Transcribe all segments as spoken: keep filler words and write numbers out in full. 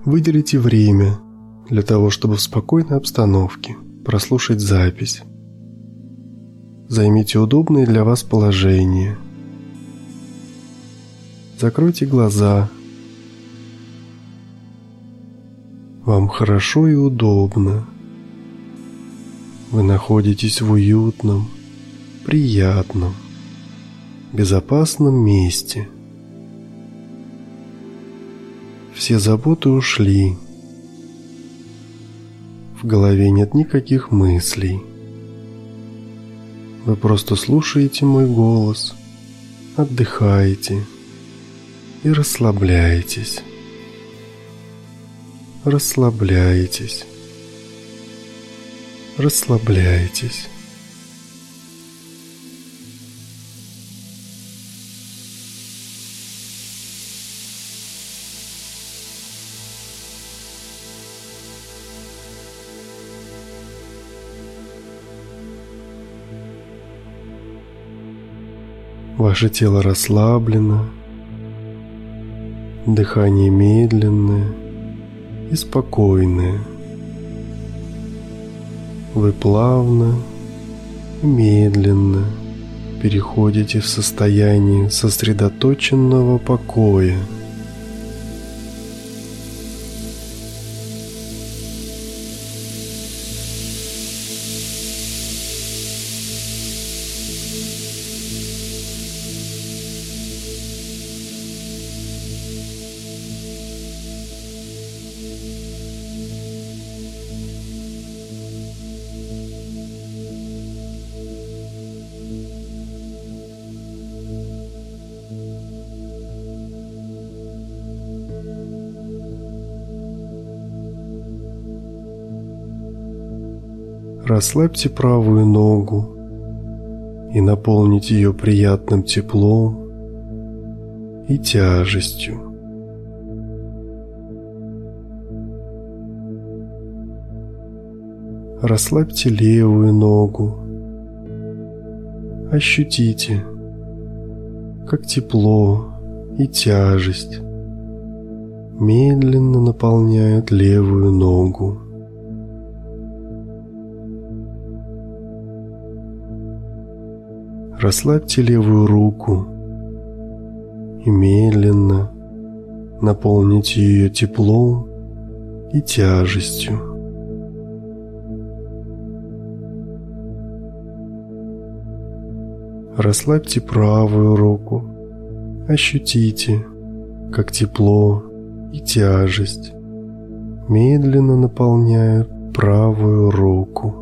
Выделите время для того, чтобы в спокойной обстановке прослушать запись. Займите удобное для вас положение. Закройте глаза. Вам хорошо и удобно. Вы находитесь в уютном, приятном, безопасном месте. Все заботы ушли. В голове нет никаких мыслей. Вы просто слушаете мой голос, отдыхаете и расслабляетесь. Расслабляетесь. Расслабляетесь. Ваше тело расслаблено, дыхание медленное и спокойное. Вы плавно и медленно переходите в состояние сосредоточенного покоя. Расслабьте правую ногу и наполните ее приятным теплом и тяжестью. Расслабьте левую ногу. Ощутите, как тепло и тяжесть медленно наполняют левую ногу. Расслабьте левую руку и медленно наполните ее теплом и тяжестью. Расслабьте правую руку, ощутите, как тепло и тяжесть медленно наполняют правую руку.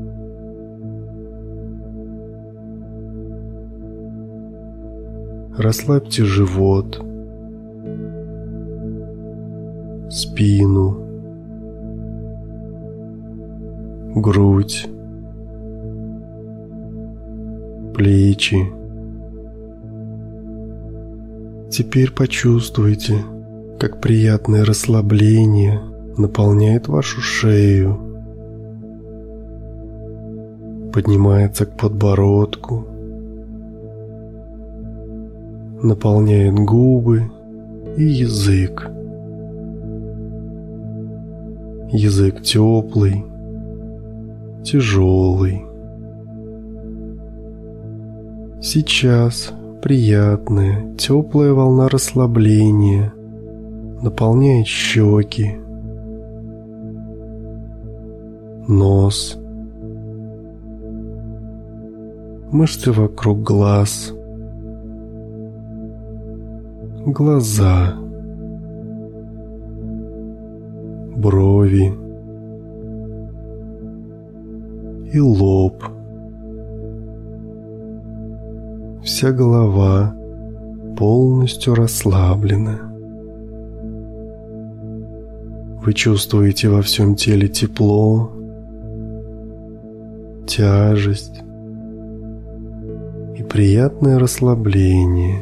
Расслабьте живот, спину, грудь, плечи. Теперь почувствуйте, как приятное расслабление наполняет вашу шею, поднимается к подбородку, наполняет губы и язык. Язык теплый, тяжелый. Сейчас приятная, теплая волна расслабления наполняет щеки, нос, мышцы вокруг глаз, глаза, брови и лоб. Вся голова полностью расслаблена. Вы чувствуете во всем теле тепло, тяжесть и приятное расслабление.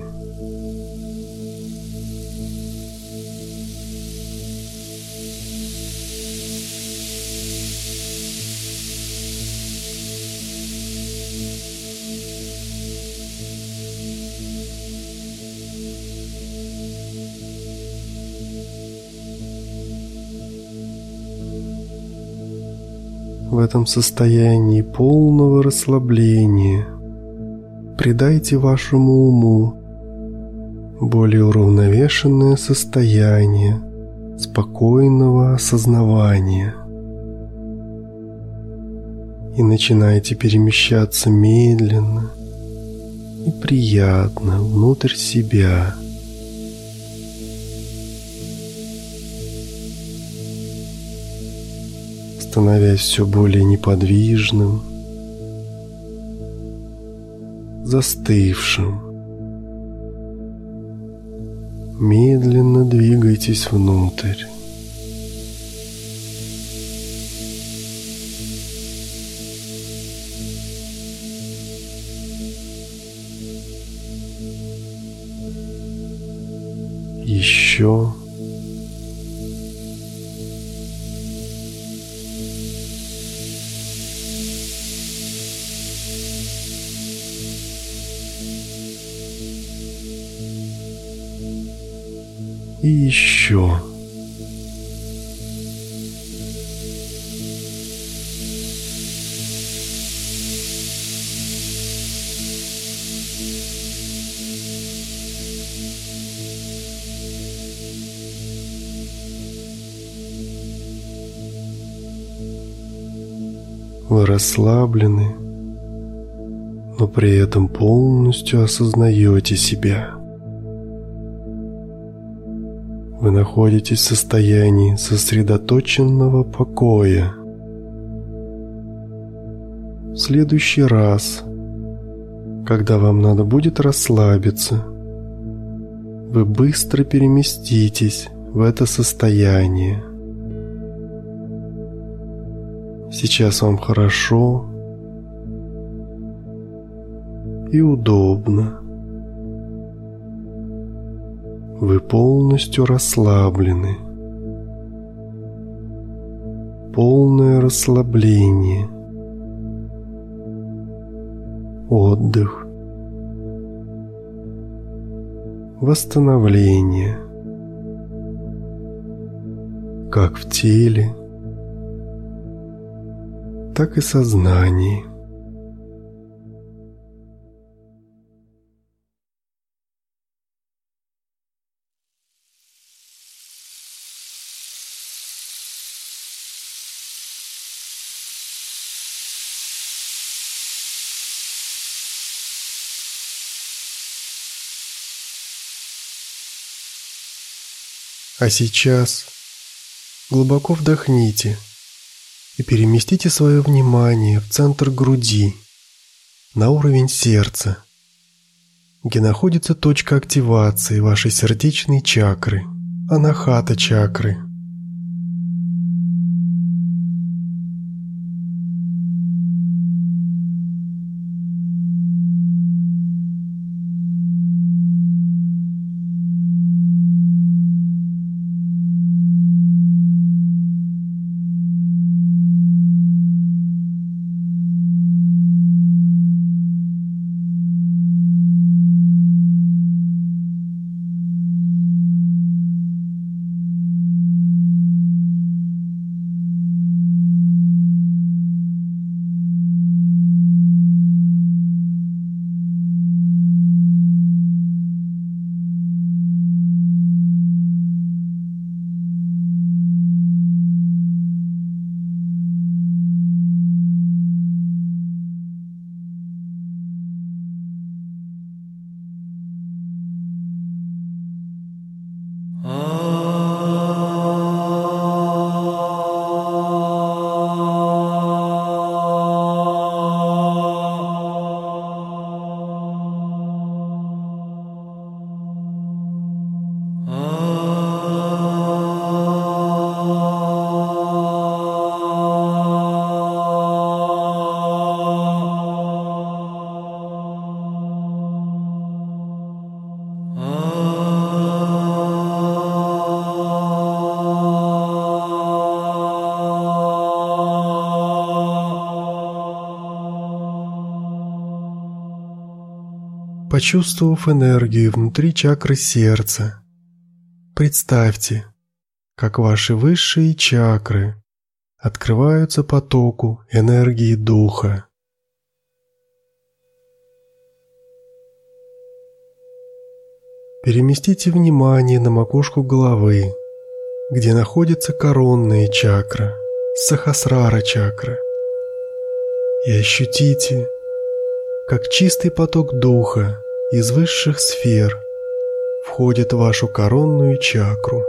В этом состоянии полного расслабления придайте вашему уму более уравновешенное состояние спокойного осознавания и начинайте перемещаться медленно и приятно внутрь себя. Становясь все более неподвижным, застывшим. Медленно двигайтесь внутрь. Еще. И еще. Вы расслаблены, но при этом полностью осознаете себя. Вы находитесь в состоянии сосредоточенного покоя. В следующий раз, когда вам надо будет расслабиться, вы быстро переместитесь в это состояние. Сейчас вам хорошо и удобно. Вы полностью расслаблены. Полное расслабление. Отдых. Восстановление. Как в теле, так и сознании. А сейчас глубоко вдохните и переместите свое внимание в центр груди, на уровень сердца, где находится точка активации вашей сердечной чакры, анахата чакры. Почувствовав энергию внутри чакры сердца, представьте, как ваши высшие чакры открываются потоку энергии духа. Переместите внимание на макушку головы, где находится коронная чакра, сахасрара чакра, и ощутите, как чистый поток духа из высших сфер входит в вашу коронную чакру.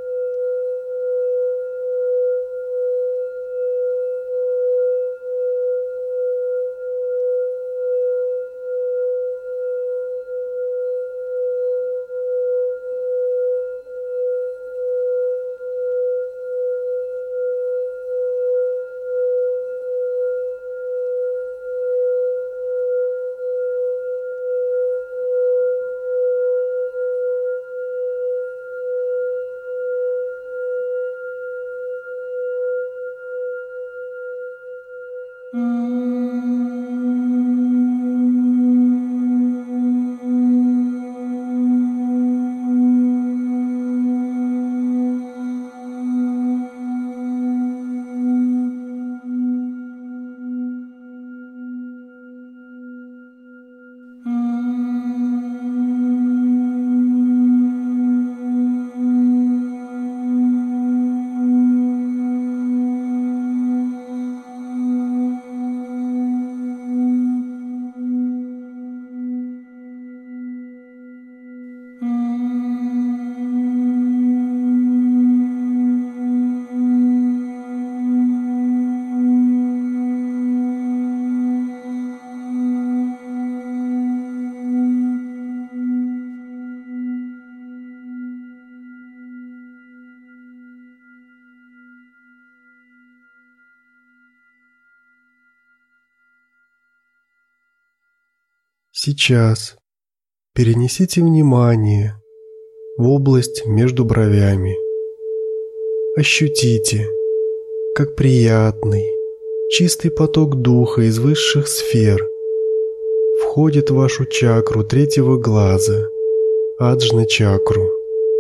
Сейчас перенесите внимание в область между бровями. Ощутите, как приятный, чистый поток духа из высших сфер входит в вашу чакру третьего глаза, аджна-чакру.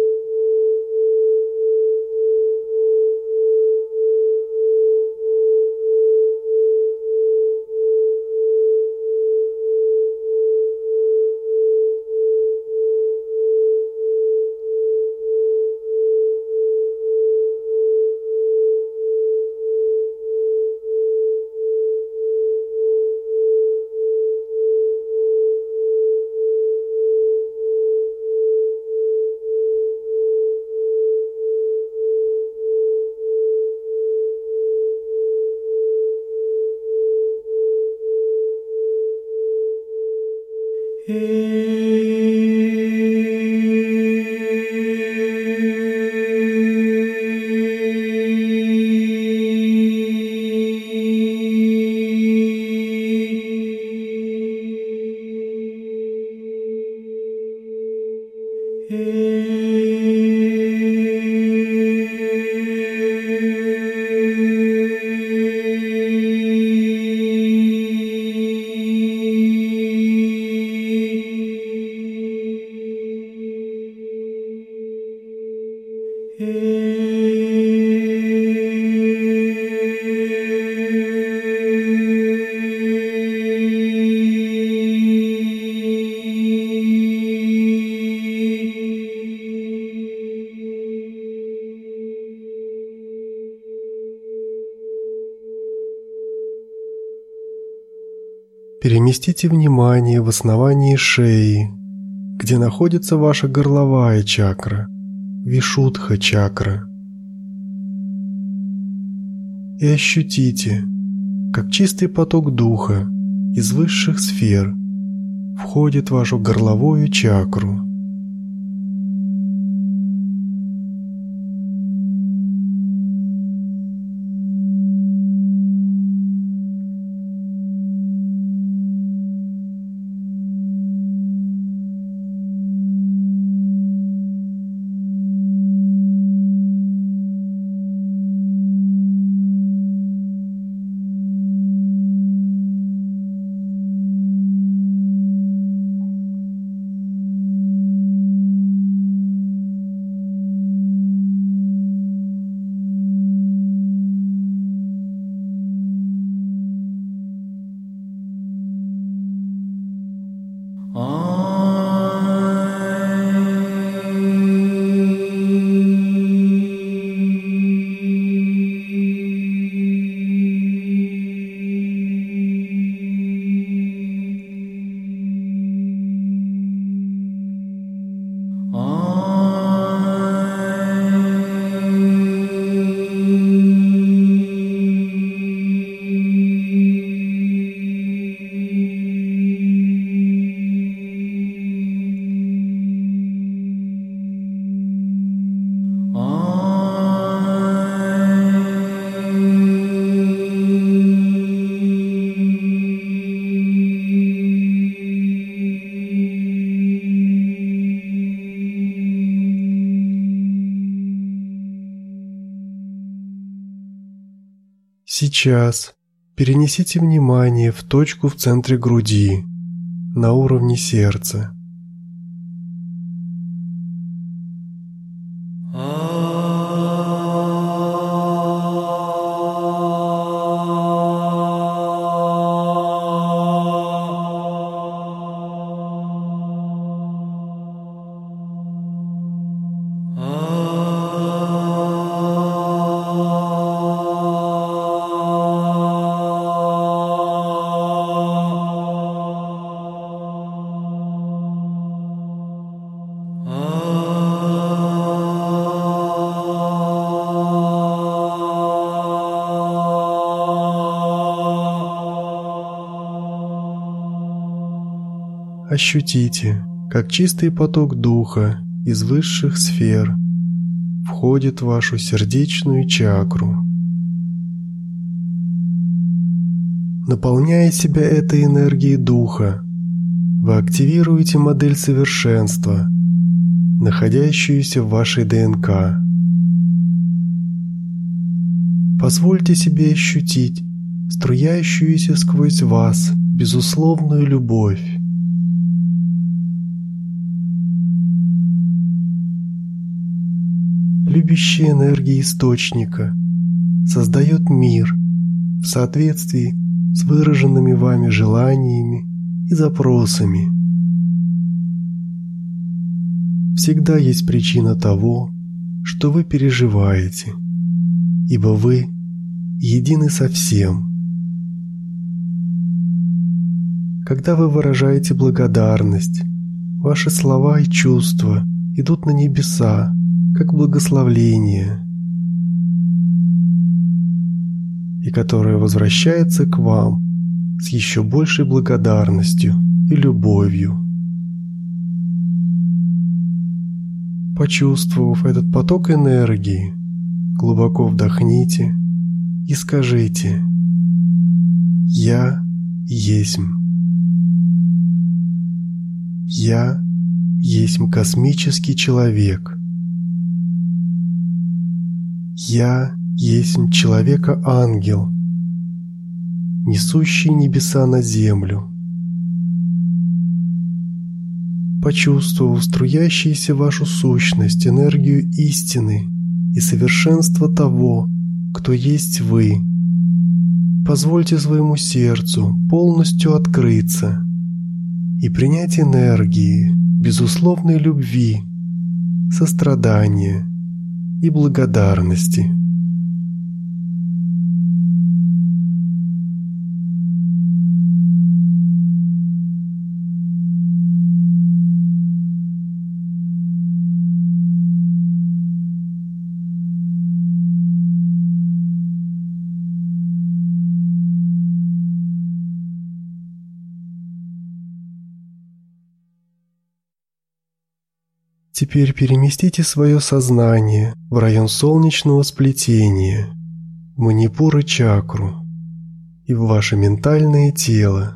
Переместите внимание в основание шеи, где находится ваша горловая чакра, вишудха-чакра. И ощутите, как чистый поток духа из высших сфер входит в вашу горловую чакру. Сейчас перенесите внимание в точку в центре груди, на уровне сердца. Ощутите, как чистый поток духа из высших сфер входит в вашу сердечную чакру. Наполняя себя этой энергией духа, вы активируете модель совершенства, находящуюся в вашей ДНК. Позвольте себе ощутить струящуюся сквозь вас безусловную любовь. Любящая энергия источника создает мир в соответствии с выраженными вами желаниями и запросами. Всегда есть причина того, что вы переживаете, ибо вы едины со всем. Когда вы выражаете благодарность, ваши слова и чувства идут на небеса, как благословление, и которое возвращается к вам с еще большей благодарностью и любовью. Почувствовав этот поток энергии, глубоко вдохните и скажите: «Я есмь. Я есмь космический человек. Я есмь человека-ангел, несущий небеса на землю». Почувствовав струящуюся в вашу сущность энергию истины и совершенства того, кто есть вы, позвольте своему сердцу полностью открыться и принять энергии безусловной любви, сострадания и благодарности. Теперь переместите свое сознание в район солнечного сплетения, в манипура-чакру и в ваше ментальное тело.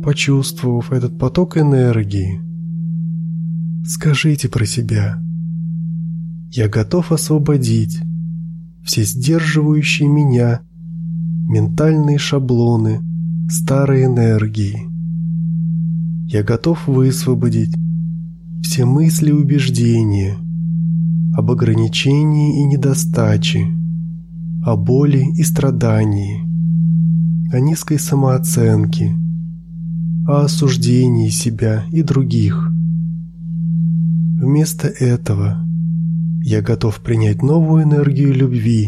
почувствовав этот поток энергии, скажите про себя: «Я готов освободить все сдерживающие меня ментальные шаблоны старой энергии. Я готов высвободить все мысли и убеждения об ограничении и недостаче, о боли и страдании, о низкой самооценке, о осуждении себя и других. Вместо этого я готов принять новую энергию любви,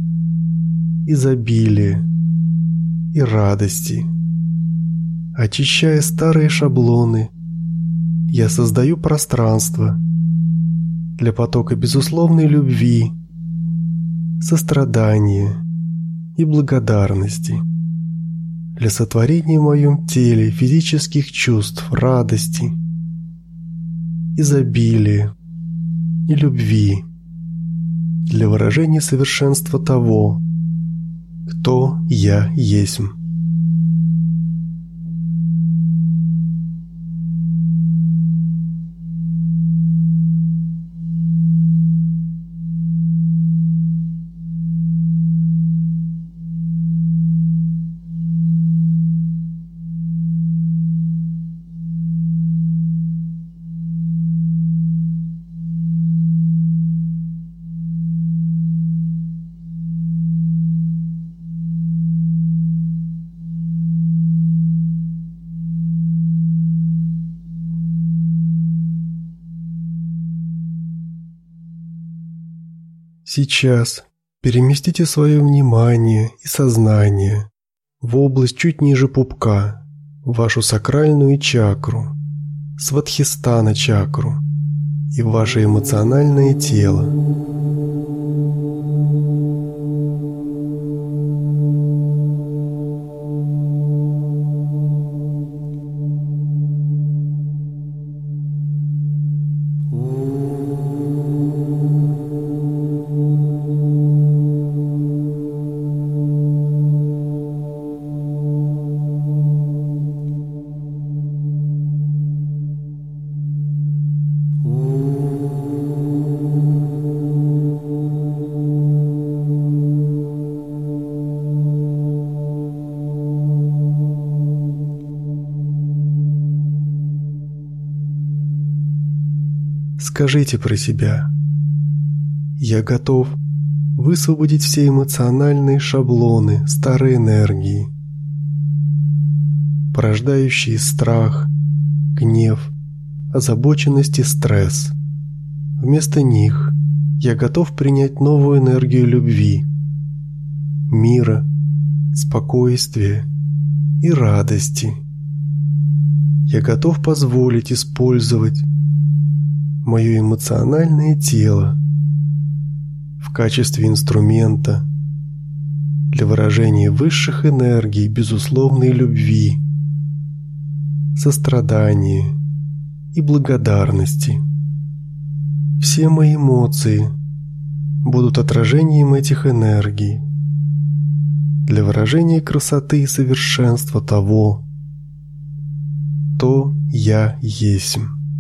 изобилия и радости. Очищая старые шаблоны, я создаю пространство для потока безусловной любви, сострадания и благодарности, для сотворения в моем теле физических чувств радости, изобилия и любви, для выражения совершенства того, кто я есть». Сейчас переместите свое внимание и сознание в область чуть ниже пупка, в вашу сакральную чакру, свадхистана чакру и в ваше эмоциональное тело. Скажите про себя: «Я готов высвободить все эмоциональные шаблоны старой энергии, порождающие страх, гнев, озабоченность и стресс. Вместо них я готов принять новую энергию любви, мира, спокойствия и радости. Я готов позволить использовать мое эмоциональное тело в качестве инструмента для выражения высших энергий безусловной любви, сострадания и благодарности. Все мои эмоции будут отражением этих энергий для выражения красоты и совершенства того, кто я есть».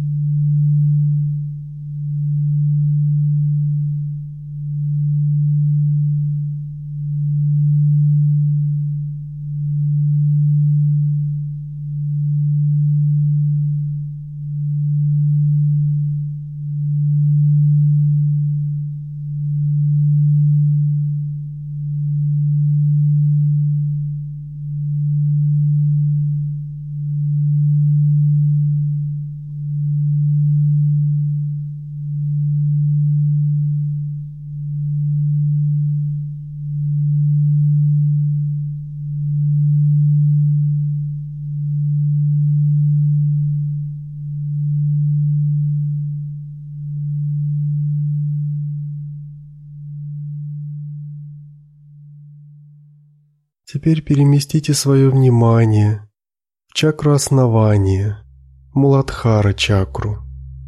Теперь переместите свое внимание в чакру основания, Муладхара чакру.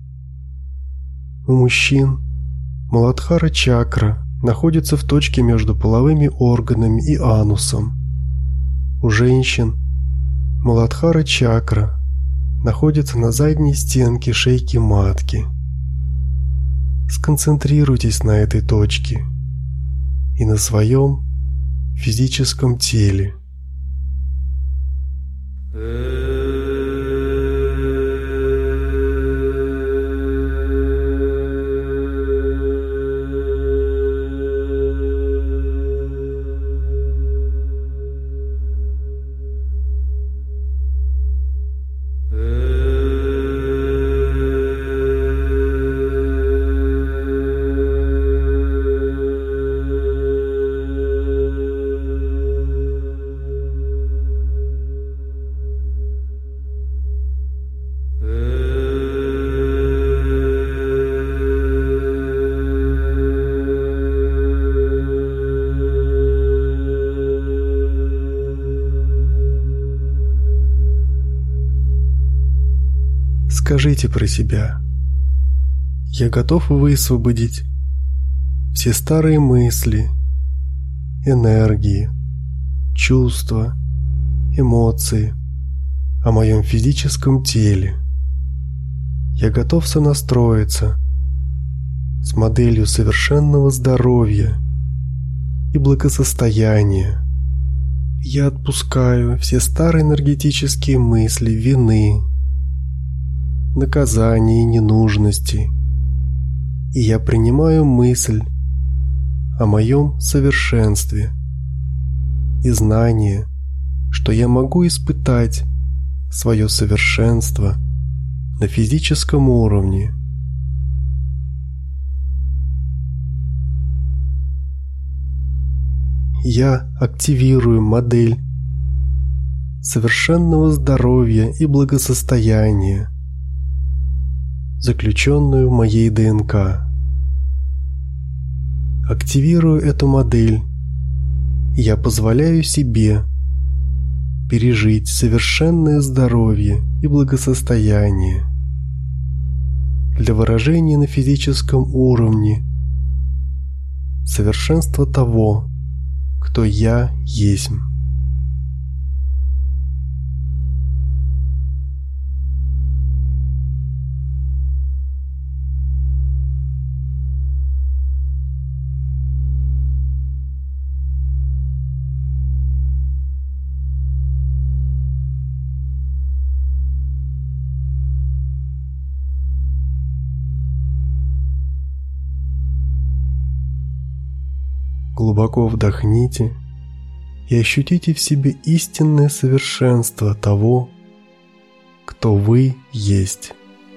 У мужчин Муладхара чакра находится в точке между половыми органами и анусом. У женщин Муладхара чакра находится на задней стенке шейки матки. Сконцентрируйтесь на этой точке и на своем физическом теле. Скажите про себя: «Я готов высвободить все старые мысли, энергии, чувства, эмоции о моем физическом теле. Я готов сонастроиться с моделью совершенного здоровья и благосостояния. Я отпускаю все старые энергетические мысли вины, наказания и ненужности, и я принимаю мысль о моем совершенстве и знание, что я могу испытать свое совершенство на физическом уровне». Я активирую модель совершенного здоровья и благосостояния, заключенную в моей ДНК. Активирую эту модель, и я позволяю себе пережить совершенное здоровье и благосостояние для выражения на физическом уровне совершенства того, кто я есть. Глубоко вдохните и ощутите в себе истинное совершенство того, кто вы есть.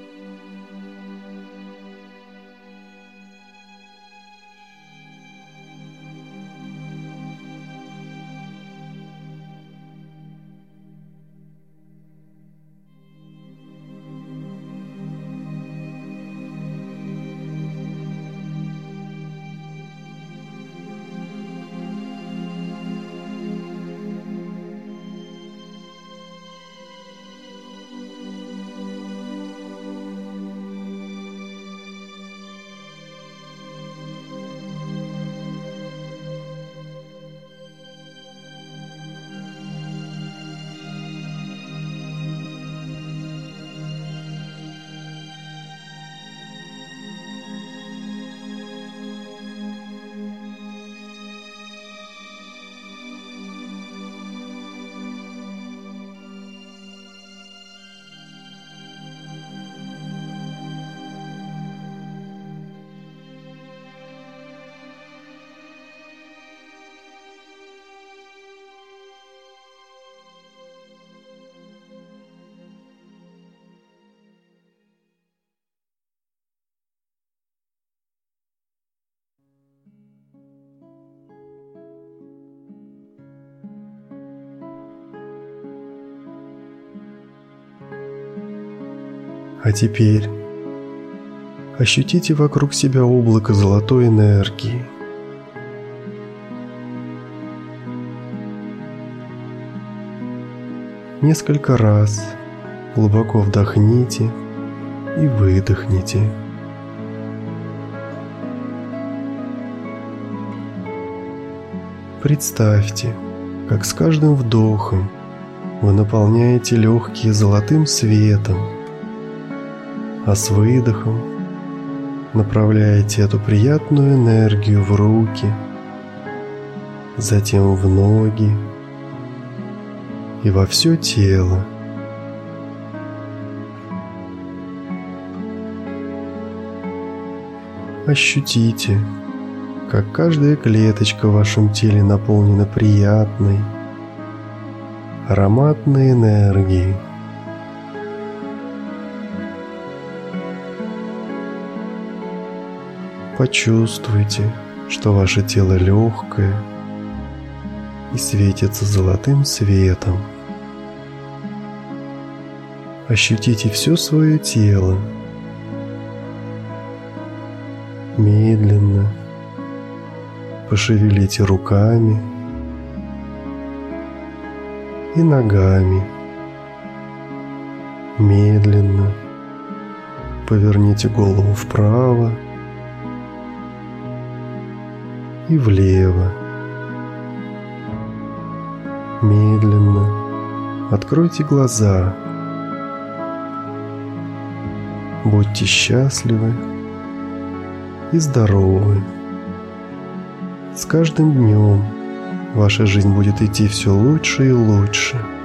А теперь ощутите вокруг себя облако золотой энергии. Несколько раз глубоко вдохните и выдохните. Представьте, как с каждым вдохом вы наполняете легкие золотым светом, а с выдохом направляете эту приятную энергию в руки, затем в ноги и во все тело. Ощутите, как каждая клеточка в вашем теле наполнена приятной, ароматной энергией. Почувствуйте, что ваше тело легкое и светится золотым светом. Ощутите все свое тело. Медленно пошевелите руками и ногами. Медленно поверните голову вправо и влево. Медленно откройте глаза. Будьте счастливы и здоровы. С каждым днем ваша жизнь будет идти все лучше и лучше.